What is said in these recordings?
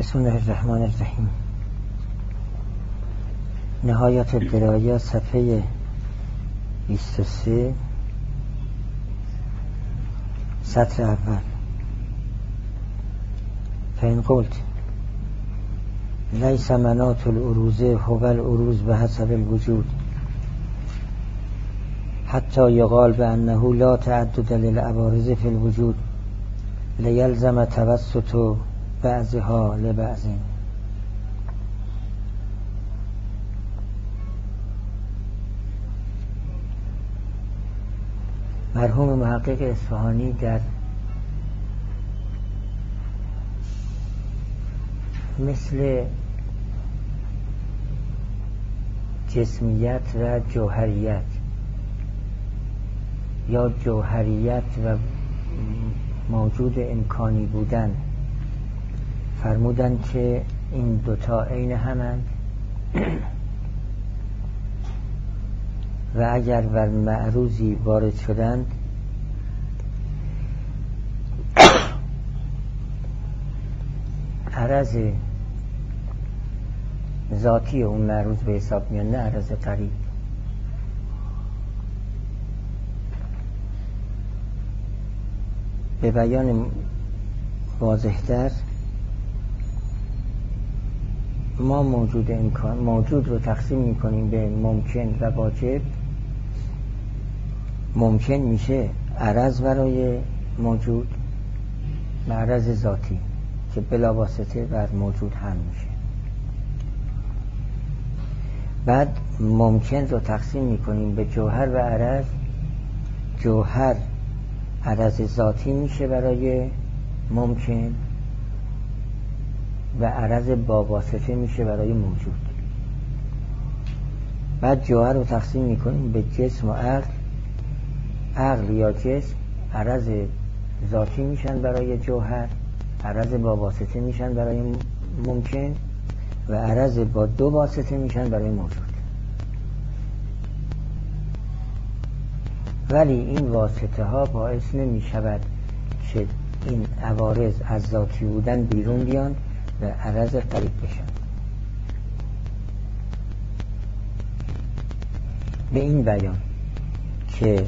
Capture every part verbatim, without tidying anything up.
بسم الله الرحمن الرحیم. نهایت الدرایا صفحه بیست و سه سطر اول. فإن قلت لیس مناط العروض هو العروض بحسب الوجود حتی یقال بأنه لا تعدد للعوارض في الوجود لیلزم توسط بعضها لبعض. مرحوم محقق اصفهانی در مثل جسمیت و جوهریت یا جوهریت و موجود امکانی بودن فرمودن که این دوتا عین همند و اگر بر معروضی وارد شدند عرض ذاتی اون معروض به حساب میاد، نه عرض قریب. به بیان واضح‌تر ما موجود امکان موجود رو تقسیم میکنیم به ممکن و واجب. ممکن میشه عرض برای موجود، عرض ذاتی که بلا واسطه بر موجود هم میشه. بعد ممکن رو تقسیم میکنیم به جوهر و عرض. جوهر عرض ذاتی میشه برای ممکن و عرض با واسطه میشه برای موجود. بعد جوهر رو تقسیم میکنیم به جسم و عقل. عقل یا جسم عرض ذاتی میشن برای جوهر، عرض با واسطه میشن برای ممکن و عرض با دو واسطه میشن برای موجود. ولی این واسطه ها باعث نمیشود که این عوارض از ذاتی بودن بیرون بیان و عرض قریب بشن. به این بیان که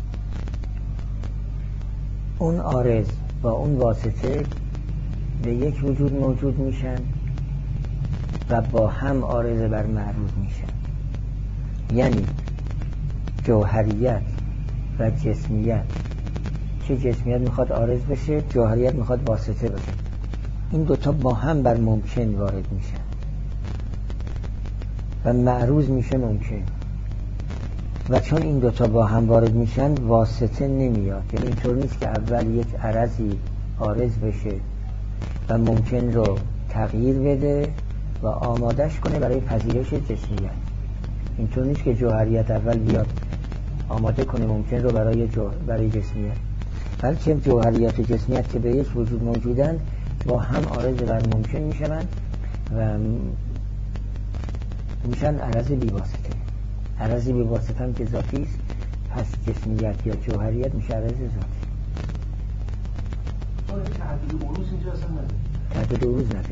اون عارض با اون واسطه به یک وجود موجود میشن و با هم عارض بر معروض میشن. یعنی جوهریت و جسمیت، که جسمیت میخواد عارض بشه، جوهریت میخواد واسطه بشه. این دوتا با هم بر ممکن وارد میشن و معروض میشه ممکن. و چون این دوتا با هم وارد میشن واسطه نمیاد. یعنی اینطور نیست که اول یک عرضی عارض بشه و ممکن رو تغییر بده و آمادش کنه برای پذیرش جسمیت. اینطور نیست که جوهریت اول بیاد آماده کنه ممکن رو برای جو... برای جسمیت، بلکه جوهریت و جسمیت که به یک وجود موجودن با هم عارض بر ممکن میشن و میشن عرض بی واسطه. عرض بی واسطه هم که ذاتی است، پس جسمیت یا جوهریت میشه عرض ذاتی. تعدد عروض اینجا اصلا نداره. تعدد عروض نداره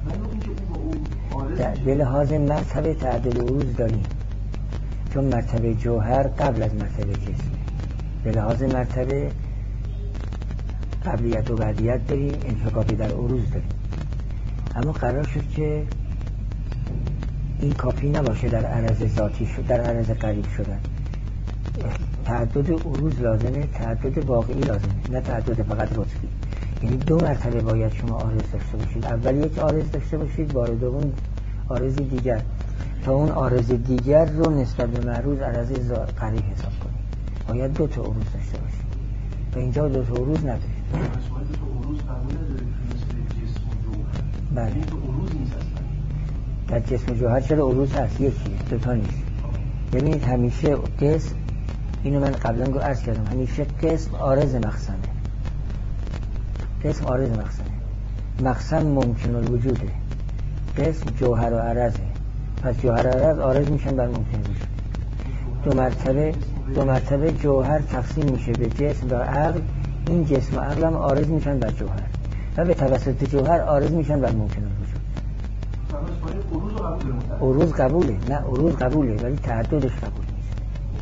اینجا. به لحاظ مرتبه تعدد عروض داریم، چون مرتبه جوهر قبل از مرتبه جسم. به لحاظ مرتبه قبلیت و بعدیت داریم، انفکاکی در عروض داریم. اما قرار شد که این کافی نباشه در عرض ذاتی شد، در عرض قریب شدن. تعدد عروض لازمه، تعدد واقعی لازمه، نه تعدد فقط رتبی. یعنی دو مرتبه باید شما عارض داشته باشید. اول یک عارض داشته باشید، بار دوم عارضی دیگر، تا اون عارض دیگر رو نسبت به معروض عرض قریب حساب کنید. باید دو تا عروض داشته باشید و اینجا دو تا عروض ندارید. دو تا عروض قبول نداره که مثل جسم و جوهر. بله. دو عروض نیست اصلا. در جسم و جوهر چرا عروض هست؟ یکیه، دو تا نیست. ببینید همیشه قسم، اینو من قبلا گو عرض کردم، همیشه قسم عارض مقسمه. قسم عارض مقسمه. مقسم ممکن الوجوده. قسم جوهر و عرضه. پس جوهر و عرض عارض میشن بر ممکن وجود. دو مرتبه دو مرتبه جوهر تقسیم میشه به جسم و عقل. این جسم و عقل هم عارض میشن بر جوهر. و به توسط جوهر عارض میشن بر ممکن الوجود. عروض قبوله، نه عروض قبوله ولی تعددش قبول نیست.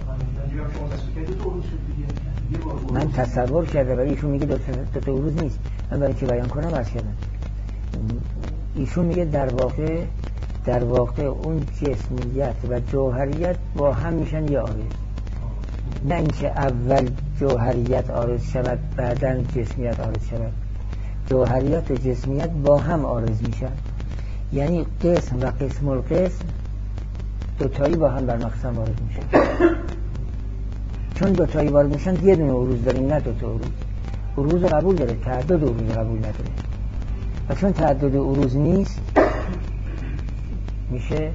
من تصور کرده ولی ایشون میگه دو تا عروض نیست. من برای که بیان کنم عرض کردم ایشون میگه در واقع در واقع اون جسمیت و جوهریت با هم میشن یه عارض، نه اینکه اول جوهریت عارض شود بعداً جسمیت عارض شود. جوهریت و جسمیت با هم عارض میشن، یعنی قسم و قسم القسم دوتایی با هم بر مقسم وارد میشن. چون دوتایی وارد میشن یه دونه عروض داریم نه دوتا عروض. عروض قبول داره، تعدد عروض قبول نداره. و چون تعدد عروض نیست میشه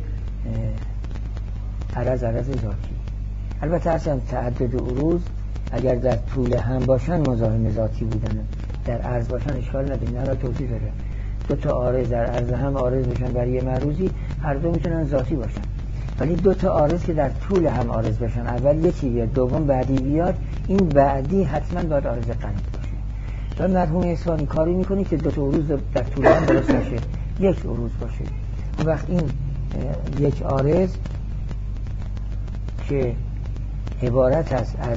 عرض عرض ذاتی. البته اصلا تعدد عروض اگر در طول هم باشن مزاحم ذاتی بودن، در عرض باشن اشکال نداره. نه را توضیح داره دو تا عارض در عرض هم عارض بشن برای یه معروضی، هر دو میتونن ذاتی باشن. ولی دو تا عارض که در طول هم عارض بشن، اول یکی بیاد دوم بعدی بیاد، این بعدی حتما باید عارض قریب باشه. در مرحوم احسانی کاری میکنی که دو تا عروض در طول هم درست باشه، یک عروض باشه. اون وقت این یک عارض که عبارت است از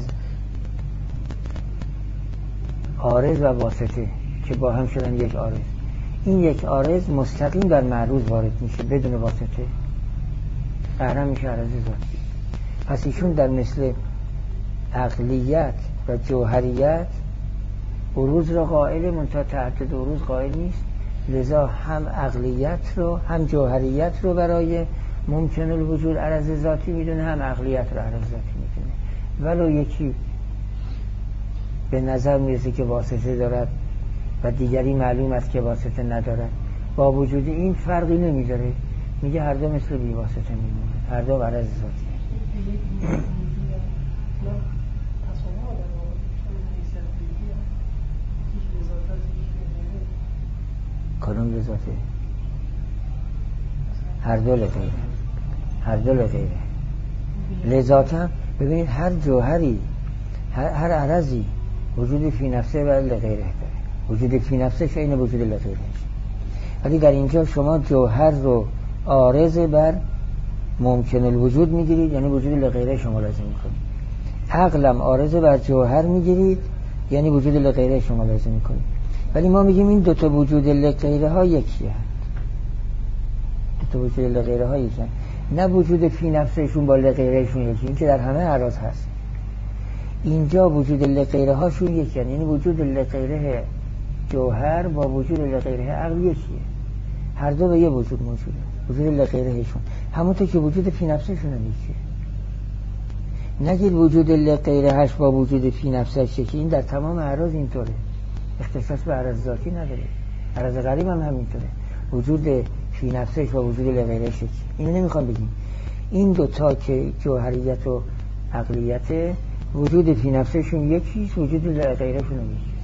عارض و واسطه که با هم شدن یک عارض، این یک عارض مستقیم در معروض وارد میشه بدون واسطه، قهرم میشه عرض ذاتی. پس ایشون در مثل عقلیت و جوهریت عروض را قائل، منتها تعدد عروض قائل نیست. لذا هم عقلیت رو هم جوهریت رو برای ممکن الوجود عرض ذاتی میدونه، هم عقلیت رو عرض ذاتی میدونه. ولو یکی به نظر میرسه که واسطه دارد و دیگری معلوم است که واسطه ندارد، با وجود این فرقی نمیذاره، میگه هر دو مثل بی واسطه میمونه، هر دو عرض ذاتی. کدوم لذاته؟ هر دو لغیره، هر دو لغیره. لذاتا ببینید هر جوهری هر, هر عرضی وجود فی نفسه و لغیره داره. وجود فی نفسه شاید این وجود لغیره، ولی در اینجا شما جوهر رو عارض بر ممکن الوجود میگیرید، یعنی وجود لغیره شما لازم میکنید. عقلم عارض بر جوهر میگیرید، یعنی وجود لغیره شما لازم میکنید. ولی ما میگیم این دوتا وجود لغیره ها یکیه، دوتا وجود لغیره ها یکیه، نه وجود فی نفسشون با لغیرهشون یکی، این که در همه اعراض هست. اینجا وجود لغیره هاشون یکیه، یعنی وجود لغیره جوهر با وجود لغیره عقل یکیه، هر دو به یه وجود موجوده، وجود لغیرهشون همونطور که وجود فی نفسشون هم یکیه. نگید وجود لغیرهش با وجود فی نفسش یکی، این در تمام اعراض اینطوره، اختصاص به عرض ذاتی نداره. عرض غریب هم همینطوره، وجود فی نفسش و وجود لغیرهش یکی. اینو نمیخوام بگیم. این دوتا که جوهریت و عقلیت، وجود فی نفسشون یکیست، وجود لغیرهشون هم یکیست.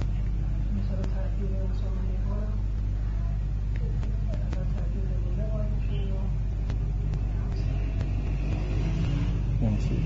یعنی چی؟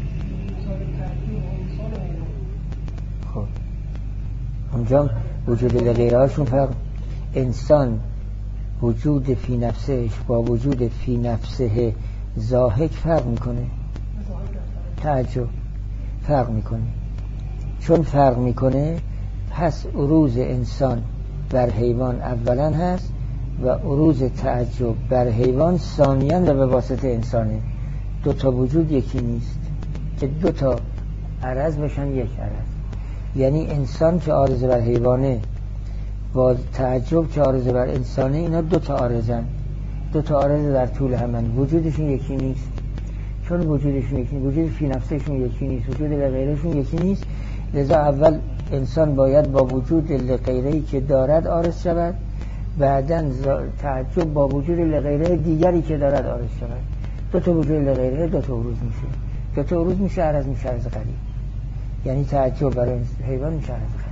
خب اونجا وجود لغیرهاشون فرق. انسان وجود فی نفسش با وجود فی نفسه ضاحک فرق میکنه، تعجب فرق میکنه. چون فرق میکنه پس عروض انسان بر حیوان اولا هست و عروض تعجب بر حیوان ثانیاً و به واسطه انسانه. دو تا وجود یکی نیست که دو تا عرض بشن یک عرض. یعنی انسان که عارض بر حیوانه با تعجب که عارض بر انسانه، اینا دو تا عارضن، دو تا عارض در طول همن، وجودشون یکی نیست. چون وجودشون یکی نیست، وجود فی نفسشون یکی نیست، وجود لغیرهشون یکی نیست، لذا اول انسان باید با وجود لغیرهی که دارد عارض شود، بعداً تعجب با وجود لغیره دیگری که دارد عارض شود. دو تا وجود لغیره دو تا عروض میشه، دو تا عروض میشه عرض، میشه عرض قریب. یعنی تعجب برای حیوان میشه عرض قریب.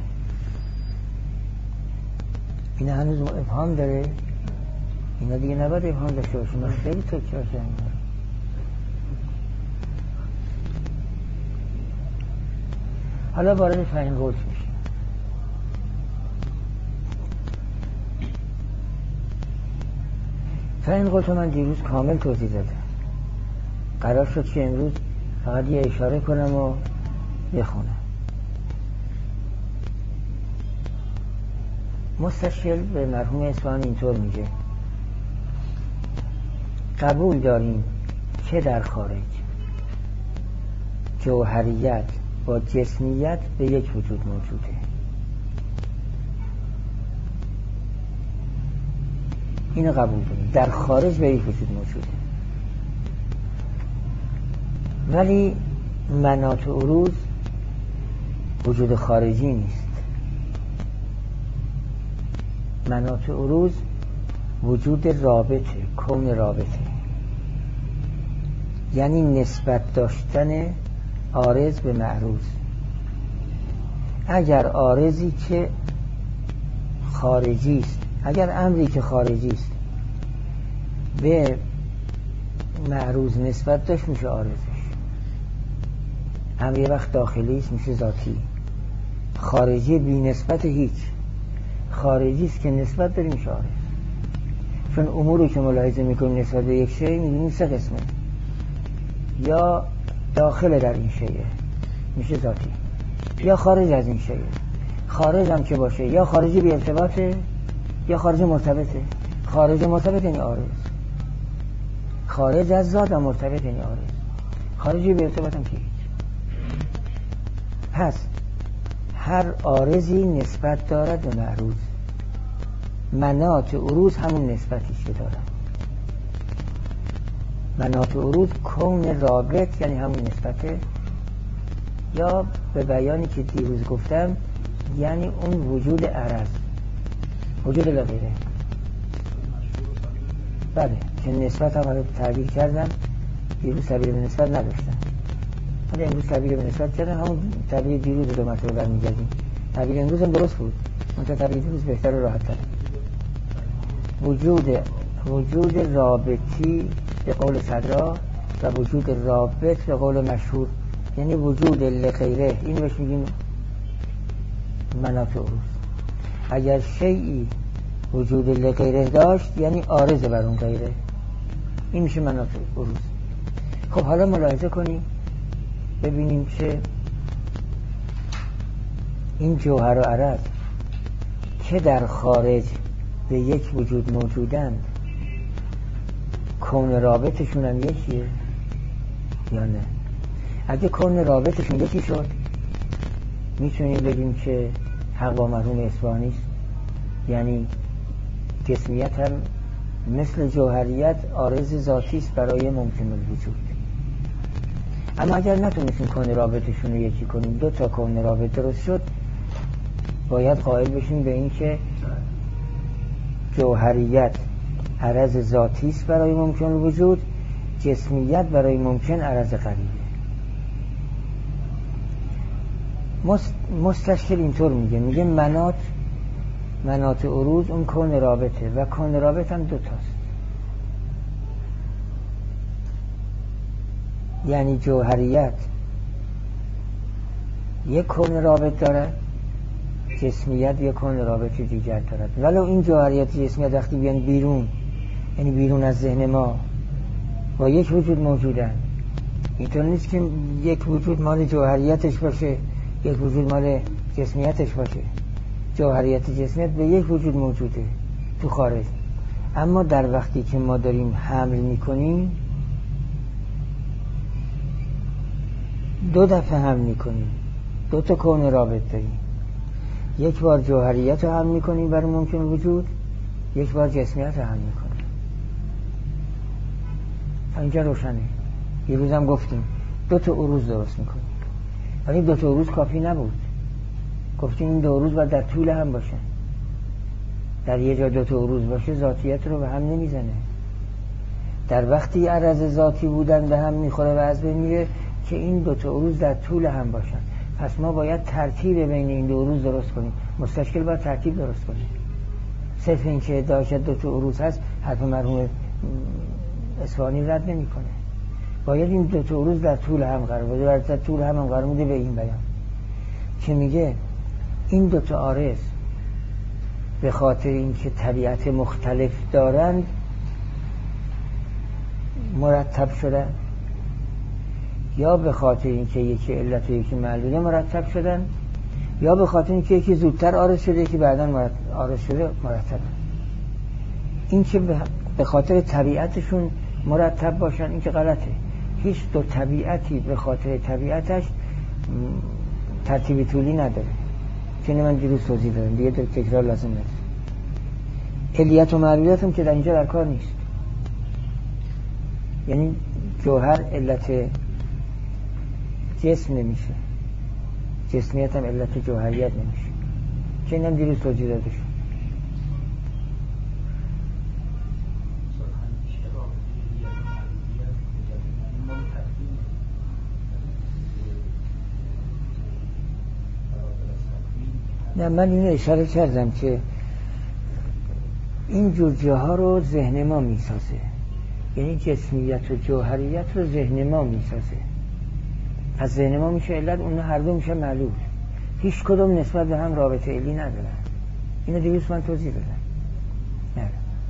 این هنوز ابهام داره، اینا دیگه نباید ابهام داشته باشه، ما خیلی تو چرا شدیم. حالا وارد فهم قول میشه. تا این قلت من دیروز کامل توضیح دادم. قرار شد که امروز فقط یه اشاره کنم و بخونم. مستشکل به مرحوم اصفهانی اینطور میگه: قبول داریم که در خارج جوهریت با جسمیت به یک وجود موجوده. اینو قبول داریم، در خارج به یک وجود موجوده، ولی مناط عروض وجود خارجی نیست. مناط عروض وجود رابطه، کون رابطه، یعنی نسبت داشتن عارض به معروض. اگر عارضی که خارجی است، اگر امری که خارجی است به معروض نسبت داشت میشه عارضش. امر یه وقت داخلی است میشه ذاتی. خارجی بی نسبت هیچ، خارجی است که نسبت داریم میشه عارض. چون اموری که ملاحظه میکنیم نسبت به یک شی میدونیم سه قسمه: یا داخل در این شیء میشه ذاتی، یا خارج از این شیء. خارج هم که باشه یا خارجی بی ارتباطه یا خارج مرتبطه. خارج مرتبط یعنی عارض، خارج از ذات و مرتبط یعنی عارض، خارجی بی ارتباط هم که هیچ. پس هر عارضی نسبت دارد به معروض. مناط عروض همون نسبتیش که دارد. مناط عروض کون رابط یعنی همون نسبته، یا به بیانی که دیروز گفتم یعنی اون وجود عرض، وجود لغیره. بله که نسبت هم تعبیر کردم، دیروز تعبیر به نسبت نداشتم، حالا امروز تعبیر به نسبت کردم، همون تعبیر دیروز دو مرتبه برمیگردیم. تعبیر امروز هم درست بود، منتها تعبیر دیروز بهتر و راحت تر. وجود وجود رابطی به قول صدرا و وجود رابط به قول مشهور، یعنی وجود لغیره. این بهش میگیم مناط عروض. اگر شیئی وجود لغیره داشت یعنی عارض بر اون غیره، این میشه مناط عروض. خب حالا ملاحظه کنیم ببینیم که این جوهر و عرض که در خارج به یک وجود موجودند، کون رابطشون هم یکیه یا نه؟ اگه کون رابطشون یکی شد میتونیم بگیم که حق با مرحوم اصفهانی است، یعنی جسمیت هم مثل جوهریت عارض ذاتی است برای ممکن الوجود. اما اگر نتونستیم کون رابطشون رو یکی کنیم، دو تا کون رابط درست شد، باید قائل بشیم به این که جوهریت عرض ذاتی است برای ممکن الوجود، جسمیت برای ممکن عرض غریبه. مستشکل اینطور میگه، میگه مناط مناط عروض اون کون رابطه و کون رابط هم دو تاست. یعنی جوهریت یک کون رابط دارد، جسمیت یک کون رابط دیگر دارد. ولو این جوهریت جسمیت وقتی بیان بیرون، یعنی بیرون از ذهن ما، با یک وجود موجودن. اینطور نیست که یک وجود مال جوهریتش باشه یک وجود مال جسمیتش باشه. جوهریت جسمیت به یک وجود موجوده تو خارج. اما در وقتی که ما داریم حمل میکنیم، دو دفعه حمل میکنیم، دو تا کون رابط داریم. یک بار جوهریت رو حمل میکنیم برای ممکن وجود، یک بار جسمیت رو حمل میکنیم. اینجا روشنه. یه روز هم گفتیم دو تا عروض درست میکنیم، ولی دو تا عروض کافی نبود. گفتیم این دو عروض باید در طول هم باشه. در یه جا دو تا عروض باشه ذاتیت رو به هم نمیزنه. در وقتی عرض ذاتی بودن به هم میخوره و از بین میره که این دو تا عروض در طول هم باشن. پس ما باید ترتیب بین این دو عروض درست کنیم. مستشکل باید ترتیب درست کنیم. صرف این که داشت دو تا عروض هست حرف مرحوم اصفهانی رد نمیکنه. باید این دو تا عروض در طول هم قرار بده. در طول هم هم قرار میده به این بیان که میگه این دو تا عارض به خاطر اینکه طبیعت مختلف دارند مرتب شدن، یا به خاطر اینکه یکی علت و یکی معلوله مرتب شدن، یا به خاطر اینکه یکی زودتر عارض شده یکی بعداً عارض شده مرتب. این که به خاطر طبیعتشون مرتب باشن این که غلطه. هیچ دو طبیعتی به خاطر طبیعتش ترتیب طولی نداره که من دیروز توضیح دادم، دیگه تکرار لازم نیست. علیت و معلولیت هم که در اینجا در کار نیست. یعنی جوهر علت جسم نمیشه، جسمیت هم علت جوهریت نمیشه که اینم دیروز توضیح داده شد. نه من اینو اشاره کردم که این جور جاها رو ذهن ما میسازه، یعنی جسمیت و جوهریت رو ذهن ما میسازه. از ذهن ما میشه علت، اون هر دو میشه معلول. هیچ کدوم نسبت به هم رابطه علی ندارن. اینو دیروز من توضیح دادم. نه.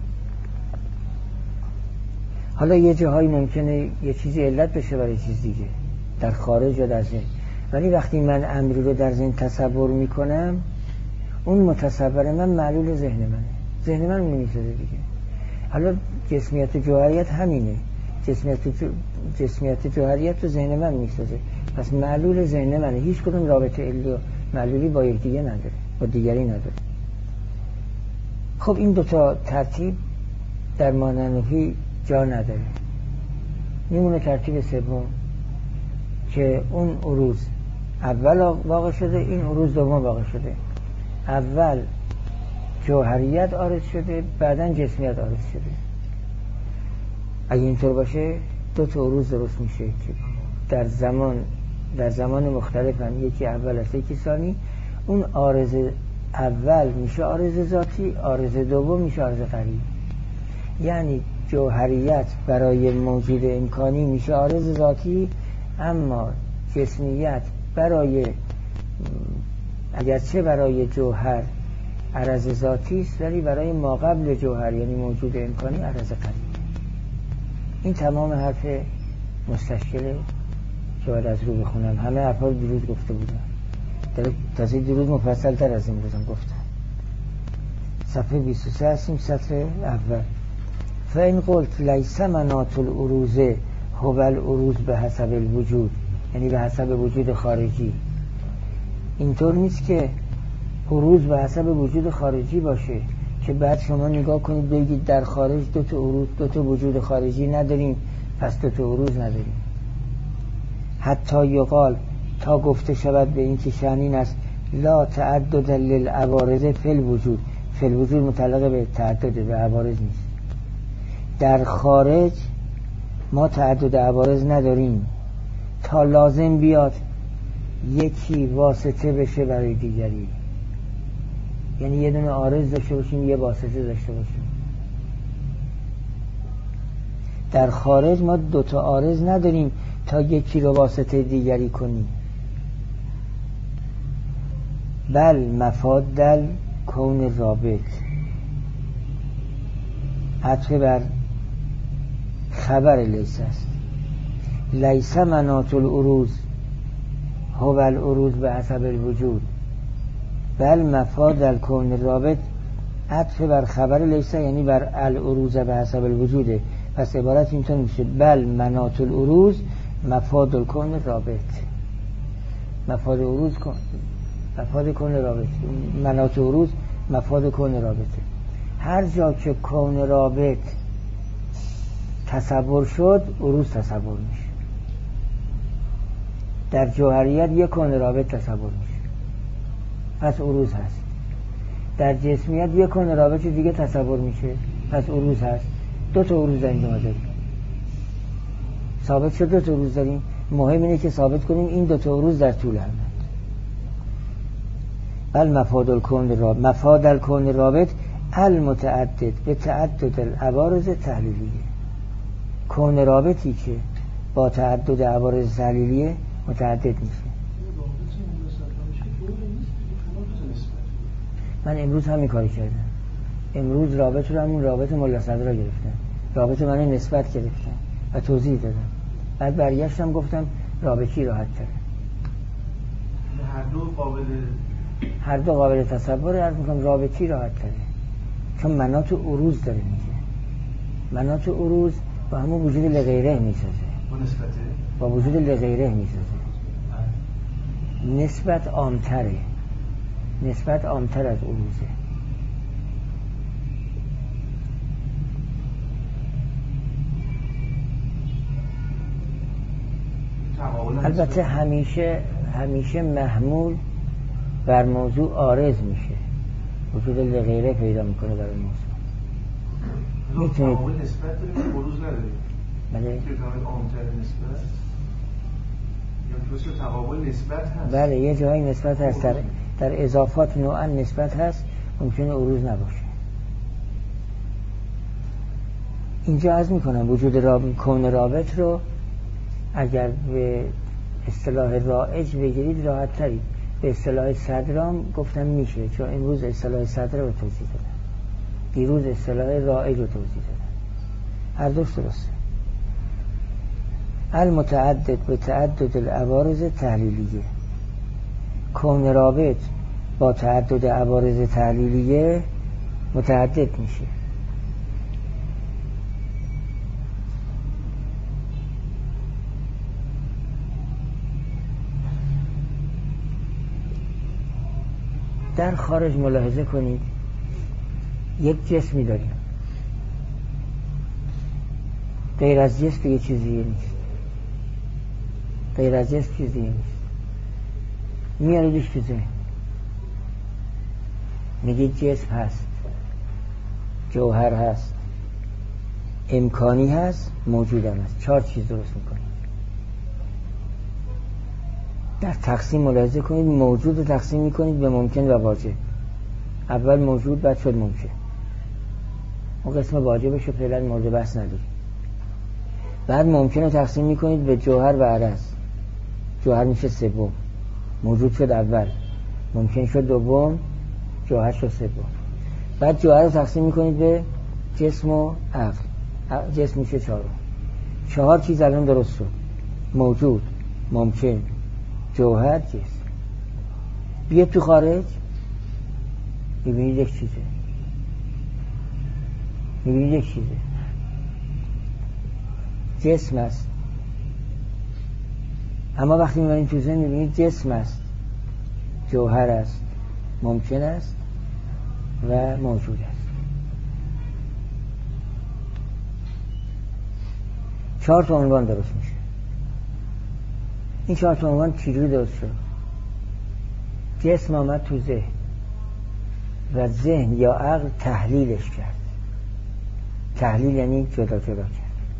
حالا یه جاهایی ممکنه یه چیزی علت بشه برای چیز دیگه در خارج یا در ذهن، ولی وقتی من امری رو در ذهن تصور میکنم اون متصور من معلول ذهن منه، ذهن من اون میسازه دیگه. حالا جسمیت و جوهریت همینه، جسمیت و جسمیت و جوهریت رو ذهن من میسازه، پس معلول ذهن منه. هیچ کدوم رابطه علی و معلولی با یکدیگه نداره، با دیگری نداره. خب این دوتا ترتیب در ماننوحی جا نداره. میمونه ترتیب سوم که اون عروض اول واقع شده، این عروض دوم واقع شده. اول جوهریت عارض شده، بعدن جسمیت عارض شده. اگه اینطور باشه دو تا عروض درست میشه که در زمان در زمان مختلف هم، یکی اول است یکی ثانی. اون عارض اول میشه عارض ذاتی، عارض دوم میشه عارض قریب. یعنی جوهریت برای موجود امکانی میشه عارض ذاتی، اما جسمیت برای اگرچه برای جوهر عرض ذاتی است ولی برای ما قبل جوهر یعنی موجود امکانی عرض قریب. این تمام حرف مستشکله که باید از رو بخونم. همه حرفا رو دیروز گفته بودم، در تازه دیروز مفصل تر از این روزم گفتم. صفحه بیست و سه هستیم، سطر اول. فإن قلت لیس مناط العروض هو العروض به حسب الوجود، یعنی به حسب وجود خارجی. اینطور نیست که عروض به حسب وجود خارجی باشه که بعد شما نگاه کنید بگید در خارج دو تا عروض دو تا وجود خارجی نداریم پس دو تا عروض نداریم. حتی یقال، تا گفته شود به این که شأن است لا تعدد للعوارض فی الوجود. فی الوجود متعلق به تعدد، به عوارض نیست. در خارج ما تعدد عوارض نداریم تا لازم بیاد یکی واسطه بشه برای دیگری، یعنی یه دونه عارض داشته باشیم یه واسطه داشته باشیم. در خارج ما دوتا عارض نداریم تا یکی رو واسطه دیگری کنیم. بل مفاد دل کون رابط، عطف بر خبر لیس است. لیس مناط العروض هو العروض به حسب الوجود، بل مفاد الکون رابط عطف بر خبر لیس یعنی بر العروض به حسب الوجوده. پس عبارت اینطور میشه بل مناط العروض مفاد الکون رابط. مفاد عروض کن مفاد کون رابط، مناط عروض مفاد کون رابطه. هر جا که کون رابط تصور شد عروض تصور میشه. در جوهریت یک کون رابط تصور میشه پس عروض هست. در جسمیت یک کون رابط دیگه تصور میشه پس عروض هست. دو تا عروض در اینجا داریم، ثابت شد دو تا عروض داریم. مهم اینه که ثابت کنیم این دو تا عروض در طول همند. بل مفاد الکون رابط، مفاد الکون رابط المتعدد به تعدد العوارض تحلیلیه. کون رابطی که با تعدد عوارض تحلیلیه متعدد میشه. من امروز همین کاری کردم. امروز رابط رو همون رابط ملا صدرا گرفتم، رابط من نسبت گرفتم. و توضیح دادم. بعد برگشتم گفتم رابطی راحت تره. هر دو قابل هر دو قابل تصوره. عرض میکنم رابطی راحت تره چون مناط عروض داره میگه. مناط عروض با همون وجود لغیره میسازه، با نسبته با وجود لغیره میسازه. نسبت عامتره، نسبت عامتر از عروضه. البته همیشه همیشه محمول بر موضوع عارض میشه، وجود لغیره پیدا میکنه برای موضوع. میتونید تعامل نسبت داریم عروض نداریم. بله که تعامل عامتر نسبت یا توسط تقابل نسبت هست. بله یه جایی نسبت هست، در, در اضافات نوعا نسبت هست، ممکنه عروض نباشه. اینجا عرض میکنم وجود رابط، کون رابط رو اگر به اصطلاح رائج بگیرید راحت ترید. به اصطلاح صدرام گفتم میشه، چون امروز اصطلاح صدر رو توضیح دادم، دیروز اصطلاح رائج رو توضیح دادم. هر دوش درسته. المتعدد به تعدد العوارض تحلیلیه. کون رابط با تعدد عوارض تحلیلیه متعدد میشه. در خارج ملاحظه کنید یک جسمی داریم، غیر از جسم دیگه چیزی نیست، غیر از جسم چیزی نیست. میاریدش تو ذهن، میگید جسم هست، جوهر هست، امکانی هست، موجودم هست. چهار چیز درست میکنید. در تقسیم ملاحظه کنید موجود رو تقسیم میکنید به ممکن و واجب. اول موجود بعد شد ممکن. اون قسم واجبش رو فعلا مورد بحث نداریم. بعد ممکن رو تقسیم میکنید به جوهر و عرض. جوهر میشه سوم، موجود شد اول، ممکن شد دوم، جوهر شد سوم. بعد جوهر رو تقسیم میکنید به جسم و عقل. جسم میشه چهارم. چهار چیز الان درست شد: موجود، ممکن، جوهر، جسم. بیاد تو خارج میبینید یک چیزه، میبینید یک چیزه جسم است. اما وقتی میبینید تو ذهن میبینید جسم است، جوهر است، ممکن است و موجود است. چهار تا عنوان درست میشه. این چهار تا عنوان چجوری درست شد؟ جسم آمد تو ذهن و ذهن یا عقل تحلیلش کرد. تحلیل یعنی جدا جدا کرد.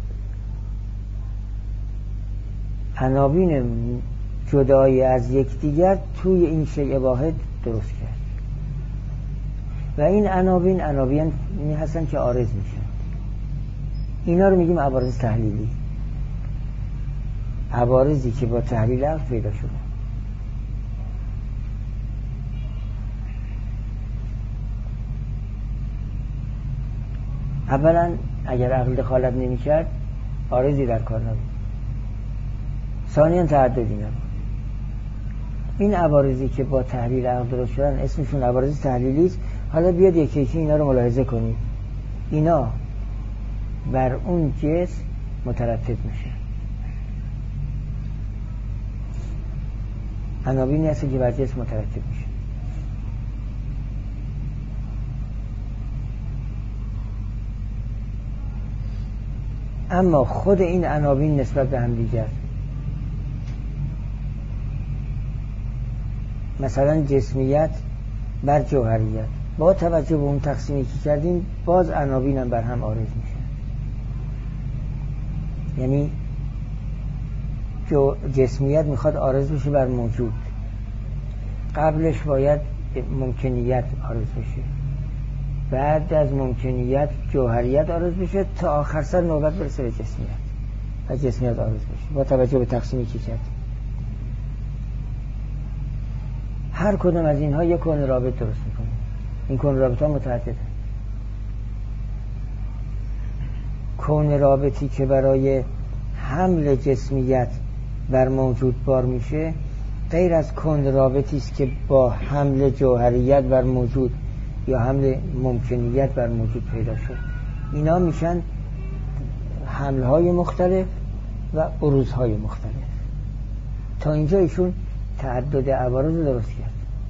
عناوین جدایی از یکدیگر توی این شیء واحد درست کرد. و این عناوین عناوین هستن که عارض میشن. اینا رو میگیم عوارض تحلیلی. عوارضی که با تحلیل عقل پیدا شده. اولا اگر عقل دخالت نمی کرد عارضی در کار نبود. ثانیاً تعددی نبود. این عوارضی که با تحلیل عقل درست شدن اسمشون عوارض تحلیلی است. حالا بیاد یکی یکی اینا رو ملاحظه کنید. اینا بر اون جسم مترتب میشه. عناوینی هست که بر جسم مترتب میشه. اما خود این عناوین نسبت به هم دیگر، مثلا جسمیت بر جوهریت، با توجه به اون تقسیمی که کردیم باز عناوین هم بر هم عارض میشه. یعنی جسمیت میخواد عارض بشه بر موجود، قبلش باید ممکنیت عارض بشه، بعد از ممکنیت جوهریت عارض بشه تا آخر سر نوبت برسه به جسمیت و جسمیت عارض بشه با توجه به تقسیمی که کرد. هر کدوم از اینها یک کون رابط درست میکنه. این کون رابط ها متعدده. کون رابطی که برای حمل جسمیت بر موجود بار میشه غیر از کون رابطی است که با حمل جوهریت بر موجود یا حمل ممکنیت بر موجود پیدا شد. اینا میشن حملهای مختلف و عروضهای مختلف. تا اینجا ایشون تعدد عوارض درست کرد.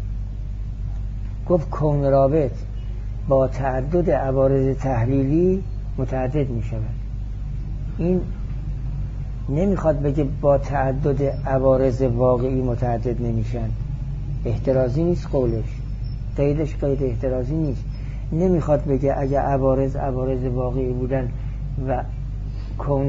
گفت کون رابط با تعدد عوارض تحلیلی متعدد می شود. این نمیخواد بگه با تعدد عوارض واقعی متعدد نمیشن. احترازی نیست قولش، قیدش قید احترازی نیست. نمیخواد بگه اگه عوارض عوارض واقعی بودن و کون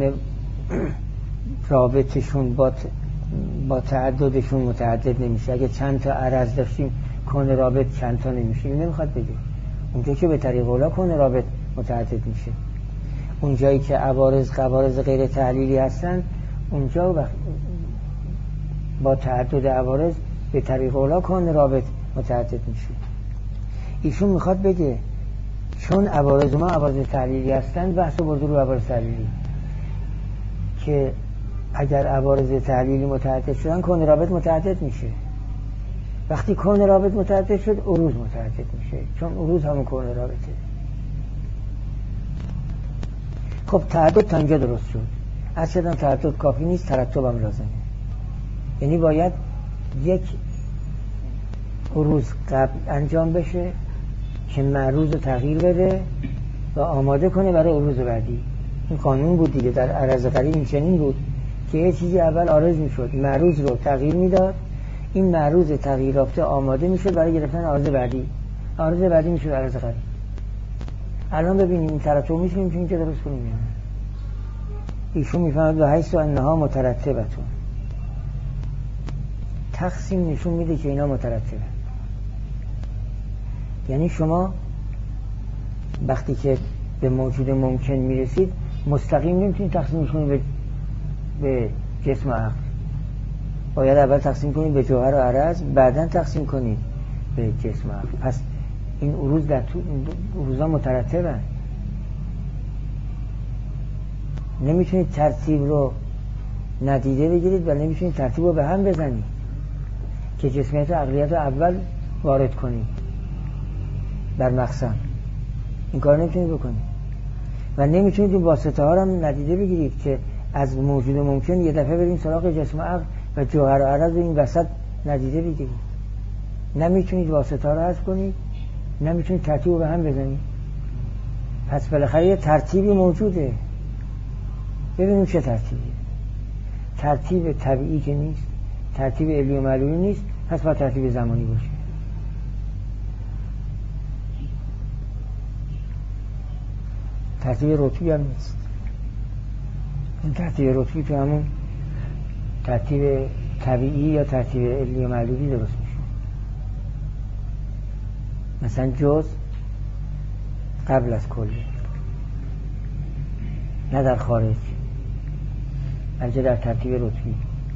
رابطشون با با تعددشون متعدد نمیشه. اگه چند تا عرض داشتیم کون رابط چند تا نمیشه. این نمیخواد بگه. اونجا که به طریق اولا کون رابط متعدد میشه. اونجایی که عوارض قوارض غیر تحلیلی هستن اونجا با تعدد عوارض به طریق اولا کون رابط متعدد میشه. ایشون میخواد بگه چون عوارض ما عوارض تحلیلی هستن بحث برده رو عوارض تحلیلی که اگر عوارض تحلیلی متعدد شدن کون رابط متعدد میشه. وقتی کون رابط متعدد شد عروض متعدد میشه، چون عروض همون کون رابطه. خب تعدد تا اینجا درست شد. از چندان تعدد کافی نیست، ترتب هم لازمه. یعنی باید یک عروض قبل انجام بشه که معروض رو تغییر بده و آماده کنه برای عروض بعدی. این قانون بود دیگه. در عرض قریب این چنین بود که یه چیزی اول عارض میشد، معروض رو تغییر میداد، این معروض تغییر یافته آماده میشد برای گرفتن عارض بعدی. عارض بعدی میشد عرض قریب. الان ببینیم این ترتب میتونیم که اینجا درست کنیم. ایشون میفهمد و حیث و انها مترتبتون. تقسیم نشون میده که اینا مترتبه. یعنی شما وقتی که به موجود ممکن میرسید مستقیم نمیتونید تقسیمش کنید به, به جسم و عقل. باید اول تقسیم کنید به جوهر و عرض، بعداً تقسیم کنید به جسم و عقل. پس این عروض در تو عروضا مترتبه. نمیتونید ترتیب رو ندیده بگیرید و نمیتونید ترتیب رو به هم بزنید که جسمیت و عقلیت رو اول وارد کنید در مقسم. این کار نمیتونید بکنید و نمیتونید این واسطه ها رو هم ندیده بگیرید که از موجود ممکن یه دفعه بریم سراغ جسم و عقل و جوهر و عرض رو این وسط ندیده بگیرید. نمیتونید واسطه ها رو حذف کنید، نمیتونید ترتیب رو به هم بزنید. پس بالاخره یه ترتیبی موجوده. ببینیم چه ترتیبی. ترتیب طبیعی که نیست، ترتیب علی و معلولی نیست، پس با ترتیب زمانی باشه. ترتیب رتبی هم نیست. این ترتیب رتبی تو همون ترتیب طبیعی یا ترتیب علی و معلولی درست میشه. مثلا جز قبل از کلی، نه در خارج، بلکه در ترتیب رتبی.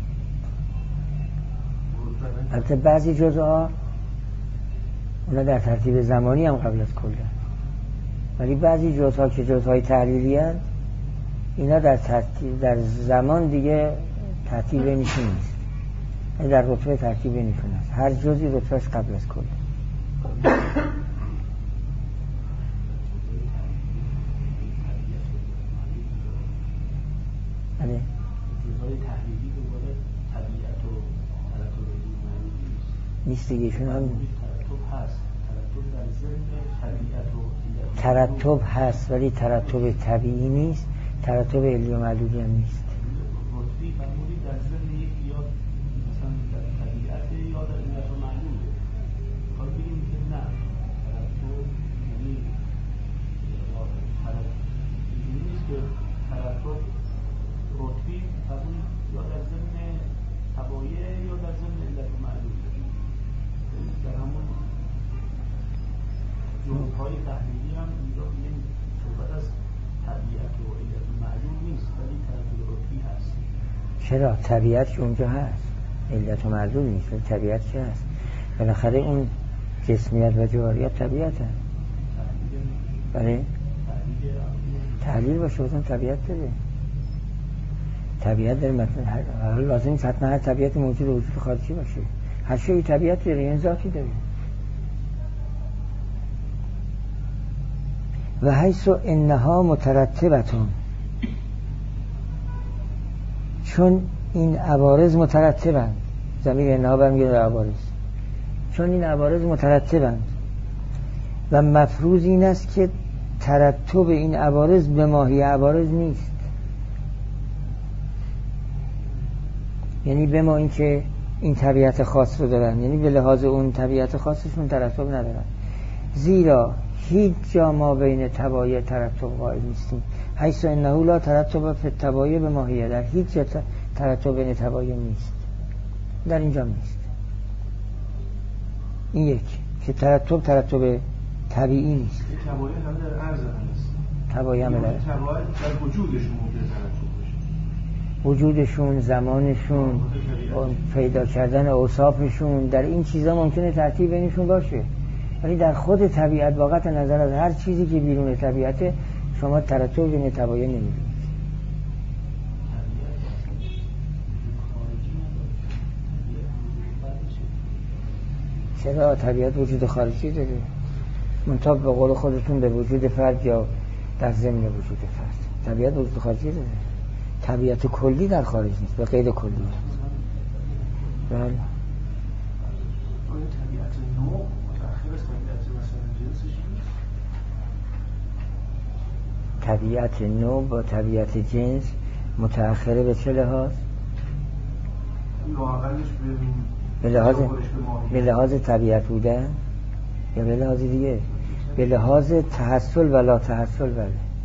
البته بعضی جزها اونا در ترتیب زمانی هم قبل از کلی، ولی بعضی جزها که جزهای تحلیلی هستند اینا در ترتیب در زمان دیگه ترتیب نیشون نیست، در رتبه ترتیب نیشون است. هر جزی رتبهش قبل از کلی. بله. جزای تحلیلی دوباره طبیعت و ترتب نیست دیگه. ایشون هم ترتب هست، ترتب در ضمن طبیعت و ترتب هست ولی ترتب طبیعی نیست، ترتب علی و معلولی هم نیست. رتبی فرمودی در ضمن یک یا مثلا در طبیعت یا در علت و معلوله. کار بگیم که نه، ترتب یعنی ترتب نیست که ترتب رتبی فرمودی یا در ضمن طبایع یا در ضمن علت و معلوله. در همون جزءهای تحلیلی هم اینجا این صحبت از طبیعت و علت و معلول نیست، ولی ترتیب رتبی هست. چرا؟ طبیعت اونجا هست، علت و معلول نیست، ولی طبیعت چه هست؟ بالاخره اون جسمیت و جوهریت طبیعت هست. بله؟ تحلیل باشه بودن طبیعت داره. طبیعت در متن هر لازم نیست حتما هر طبیعت موجود وجود خارجی باشه. هر شیء طبیعت داره، یعنی ذاتی داره. و حیث انها مترتبتون، چون این عوارض مترتبند، ضمیر انها برمیگرده به عوارض، چون این عوارض مترتبند و مفروض این است که ترتب این عوارض به ماهی عوارض نیست، یعنی به ما این که این طبیعت خاص رو دارن، یعنی به لحاظ اون طبیعت خاصشون ترتب ندارن، زیرا هیچ جا ما بین تبایع ترتب قائل نیستیم. حیث انه لا ترتب فی التبایع به ماهیه، در هیچ جا ترتب بین تبایع نیست، در اینجا نیست. این یک که ترتب ترتب طبیعی نیست. تبایع هم در عرض هست، تبایع هم در تبایع در وجودشون ممکن ترتب باشه، وجودشون، زمانشون، پیدا کردن اوصافشون، در این چیزا ممکنه ترتیب بینشون باشه، ولی در خود طبیعت واقعا نظر از هر چیزی که بیرون طبیعت شما ترتب بین تبایع نمی‌بینید. چرا؟ طبیعت وجود خارجی داره، منتها به قول خودتون به وجود فرد یا در ضمن وجود فرد. طبیعت وجود خارجی داره، طبیعت کلی در خارج نیست، به قید کلی. بله. طبیعت نوع متأخر است، طبیعت مثلا جنسش نیست. طبیعت نوع با طبیعت جنس متأخره به چه لحاظ؟ به لحاظ به لحاظ طبیعت بودن یا به لحاظ دیگه؟ به لحاظ تحصل و لا تحصل. بله،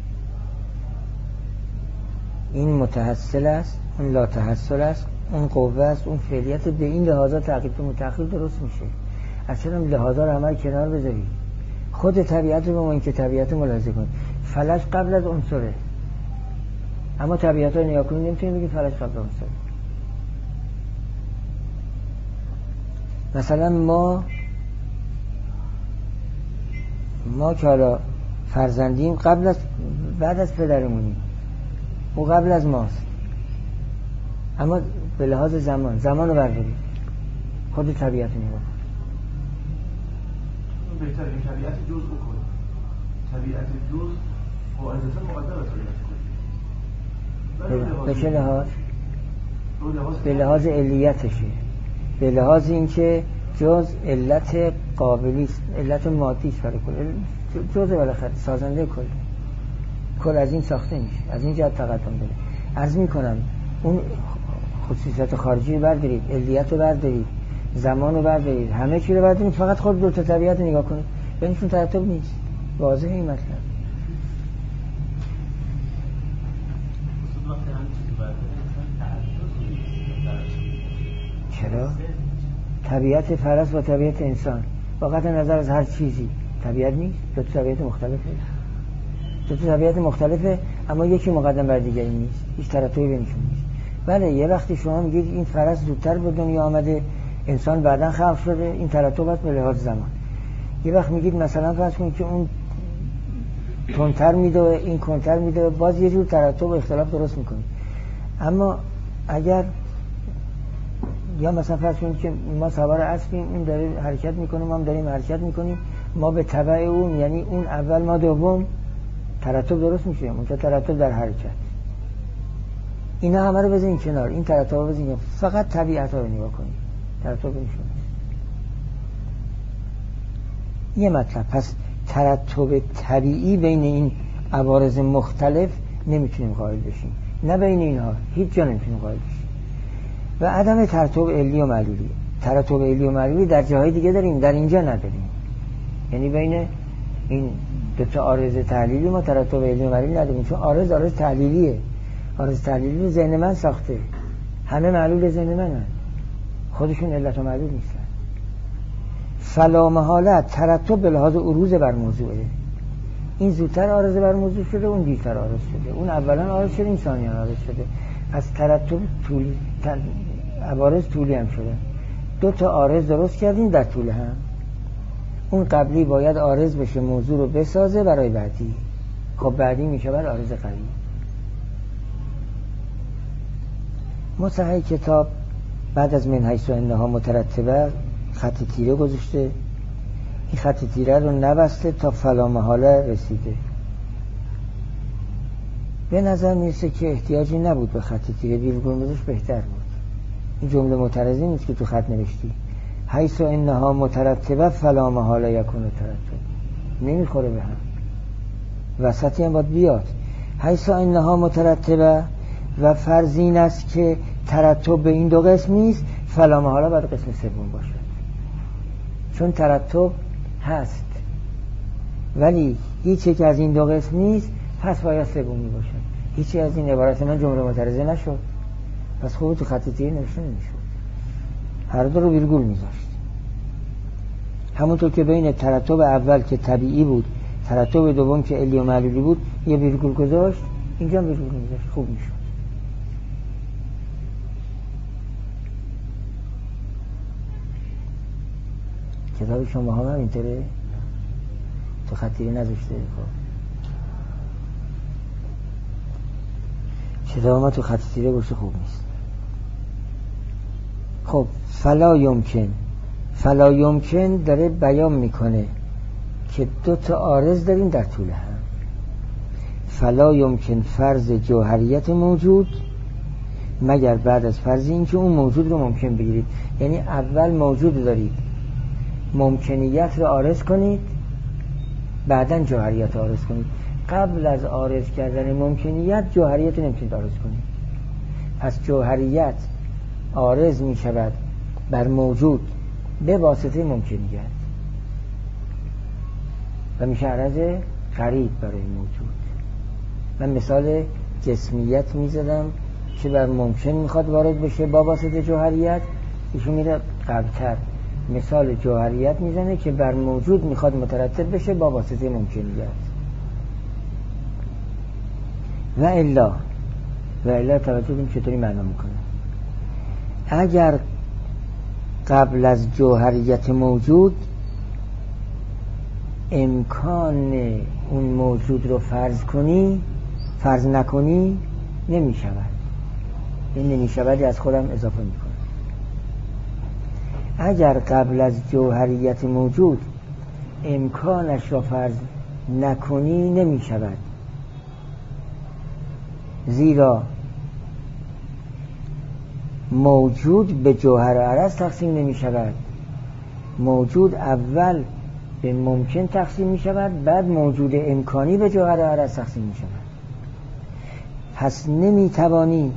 این متحصل است، اون لا تحصل است، اون قوه است، اون فعلیت. به این لحاظا تعقیب متأخر درست میشه. اصلا لحاظا رو همه کنار بذارید، خود طبیعت رو با این که طبیعت ملاحظه کنید. فلش قبل از عنصره، اما طبیعت رو نگاه کنید نمیتونید بگید فلش قبل از عنصره. مثلا ما ما که حالا فرزندیم قبل از بعد از پدرمونیم، او قبل از ماست، اما به لحاظ زمان زمان رو بردارید، خود طبیعت رو نگاه کنید. بهتر این طبیعت جزء بکنید، طبیعت جزء قاعدتا مقدم است طبیعت کلی. به چه لحاظ؟ به لحاظ علیتشه، به لحاظ اینکه جز علت قابلی است، علت مادی است برای کل، جز بالاخره سازنده کل، کل از این ساخته میشه، از این جهت تقدم داره. عرض میکنم اون خصوصیت خارجی رو بردارید، علیت رو بردارید، زمان رو بردارید، همه چی رو بردارید، فقط خود دو تا طبیعت رو نگاه کنید، بینشون ترتب نیست. واضحه این مطلب. چرا؟ طبیعت فرس و طبیعت انسان واقعا نظر از هر چیزی طبیعت نیست، دو تا طبیعت مختلفه، دو تا طبیعت مختلفه، اما یکی مقدم بر دیگری نیست، هیچ ترتبی بینشون نیست. بله، یه وقتی شما میگید این فرس زودتر به دنیا آمده، انسان بعداً خلق شده، این ترتب است به لحاظ زمان. یه وقت میگید مثلا فرض کنید که اون تندتر میده، این کندتر میده، باز یه جور ترتب و اختلاف درست میکنید. اما اگر یا مثلا فرض کنید که ما سوار اسبیم، این داره حرکت میکنه، ما هم داریم حرکت میکنیم، ما به تبع اون، یعنی اون اول ما دوم، ترتب درست میشه، منتها ترتب در حرکت. اینا همه رو بزنین کنار، این ترتب رو بزنین، فقط طبیعت رو نگاه کنید، ترتب نمیشه. یه مطلب، پس ترتب طبیعی بین این عوارض مختلف نمیتونیم قائل بشیم، نه بین اینها هیچ جا نمیتونیم قائل بشیم. و عدم ترتب علی و معلولی، ترتب علی و معلولی در جاهای دیگه داریم، در اینجا نداریم. یعنی بین این دو تا عارض تحلیلی ما ترتب علی و معلولی نداریم، چون عارض عارض تحلیلیه، عارض تحلیلی رو ذهن من ساخته، همه معلول ذهن منن، خودشون علت و معلول نیستن. فلا محاله ترتب به لحاظ عروض بر موضوعه، این زودتر عارض بر موضوع شده، اون دیرتر عارض شده، اون اولا عارض شده، این ثانیاً عارض شده. پس ترتب طولی، عوارض طولی هم شده، دو تا عارض درست کردیم در طول هم، اون قبلی باید عارض بشه، موضوع رو بسازه برای بعدی، خب بعدی میشه بر عارض قبلی. مصحح کتاب بعد از من حیث انها مترتبه خط تیره گذاشته، این خط تیره رو نبسته تا فلا محاله رسیده. به نظر میرسه که احتیاجی نبود به خط تیره، ویرگول بذاش بهتر بود. این جمله معترضی نیست که تو خط نوشتی حیث انها مترتبه فلا محاله یکون ترتب، نمیخوره به هم، وسطی هم باید بیاد حیث انها مترتبه و فرض این است که ترتب به این دو قسم نیست، فلا محاله باید قسم سوم باشد. چون ترتب هست ولی هیچ یک از این دو قسم نیست، پس باید سومی باشد. هیچی از این عبارت من جمله معترضه نشد، پس خوب تو خط تیره نوشته نمیشد، هر دو رو ویرگول میذاشت. همونطور که بین ترتب اول که طبیعی بود، ترتب دوم که علی و معلولی بود، یه ویرگول گذاشت، اینجا ویرگول میذاشت، خوب میشد. کتاب شما هم اینطوره تو خط تیره نذاشته. خب کتاب ما تو خط تیره باشه خوب نیست. خب فلا یمکن، فلا یمکن داره بیان میکنه که دو تا عارض داریم در طول هم. فلا یمکن فرض جوهریت موجود مگر بعد از فرض این که اون موجود رو ممکن بگیرید. یعنی اول موجود دارید، ممکنیت رو عارض کنید، بعداً جوهریت رو عارض کنید. قبل از عارض کردن ممکنیت جوهریت رو نمیتونید عارض کنید. پس جوهریت عارض می شود بر موجود به واسطه ممکنیت و میشه عرض غریب برای موجود. من مثال جسمیت می زدم که بر ممکن میخواد وارد بشه با واسطه جوهریت، ایشون میره قبلتر مثال جوهریت میزنه که بر موجود میخواد مترتب بشه با واسطه ممکنیت. و الا و الا توجه کنیم چطوری معنا میکنه. اگر قبل از جوهریت موجود امکان اون موجود رو فرض کنی، فرض نکنی، نمی شود. این نمی شودی از خودم اضافه میکنه. اگر قبل از جوهریت موجود امکانش را فرض نکنی نمی شود، زیرا موجود به جوهر عرض تقسیم نمی شود. موجود اول به ممکن تقسیم می شود، بعد موجود امکانی به جوهر عرض تقسیم می شود. پس نمی توانی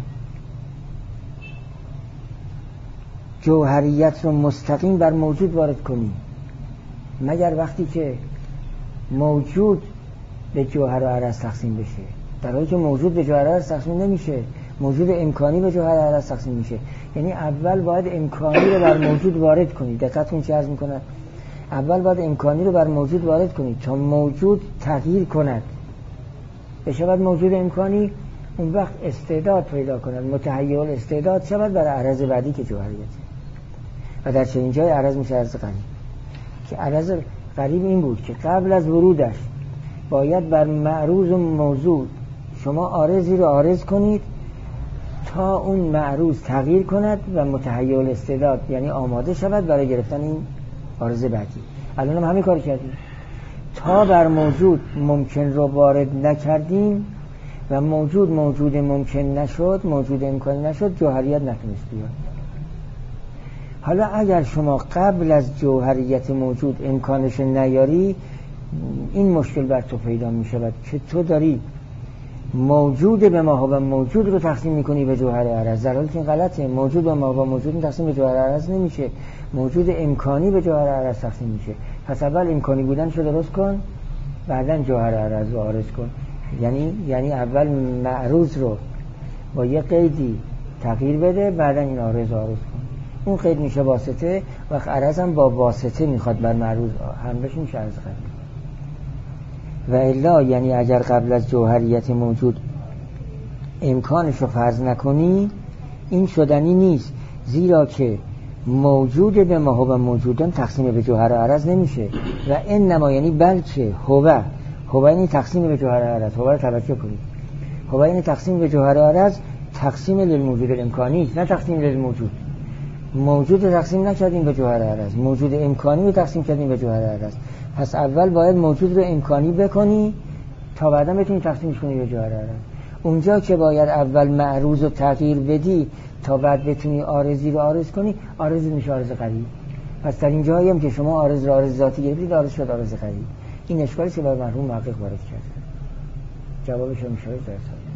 جوهریت رو مستقیم بر موجود وارد کنی مگر وقتی که موجود به جوهر عرض تقسیم بشه. در حالی که موجود به جوهر عرض تقسیم نمیشه، موجود امکانی به جوهر عرض تقسیم میشه. یعنی اول باید امکانی رو بر موجود وارد کنید. دقتون چه عرض میکنه؟ اول باید امکانی رو بر موجود وارد کنید تا موجود تغییر کند بشود موجود امکانی، اون وقت استعداد پیدا کند، متحیل استعداد شود برای عرض بعدی که جوهریته. و در چنین جای عرض میشه عرض غریب. که عرض غریب این بود که قبل از ورودش باید بر معروض و موضوع شما عارضی رو عارض کنید تا اون معروض تغییر کند و متحیل استعداد یعنی آماده شود برای گرفتن این عارض بعدی. الان هم همین کار کردیم. تا بر موجود ممکن رو وارد نکردیم و موجود موجود ممکن نشد، موجود امکان نشد، جوهریت نتونست بیاد. حالا اگر شما قبل از جوهریت موجود امکانش نیاری، این مشکل بر تو پیدا می شود که تو داری موجود به ما و موجود رو تقسیم میکنی به جوهر عرض، در حالی که این غلطه. موجود به ما و موجود تقسیم به جوهر عرض نمیشه، موجود امکانی به جوهر عرض تقسیم میشه. پس اول امکانی بودن رو درست کن، بعداً جوهر عرض رو عارض کن. یعنی یعنی اول معروض رو با یه قیدی تغییر بده، بعداً این عارض عارض کن. اون قید میشه واسطه، وقت عرض هم با واسطه میخواد بر معروض هم بشه، میشه عرض غریب. و الا یعنی اگر قبل از جوهریت موجود امکانش رو فرض نکنی، این شدنی نیست، زیرا که موجود به ما هو موجودان تقسیم به جوهر عرض نمیشه. و انما یعنی بلکه هو هو یعنی تقسیم به جوهر عرض. هو رو توجه کنید، هو یعنی تقسیم به جوهر عرض تقسیم للموجود الامکانی، نه تقسیم للموجود. موجود رو تقسیم نکردیم به جوهر عرض، موجود امکانی رو تقسیم کردیم به جوهر عرض. پس اول باید موجود رو امکانی بکنی تا بعدا بتونی تقسیمش کنی به جوهر عرض. اونجا که باید اول معروض رو تغییر بدی تا بعد بتونی عارضی رو عارض کنی، عارض میشه عارض قوی. پس در این جایی هم که شما عارض رو عارض ذاتی گرفتید، عارض شد عارض قوی. این اشکالی که بر مرحوم محقق وارد کرد. جوابش رو میشه درست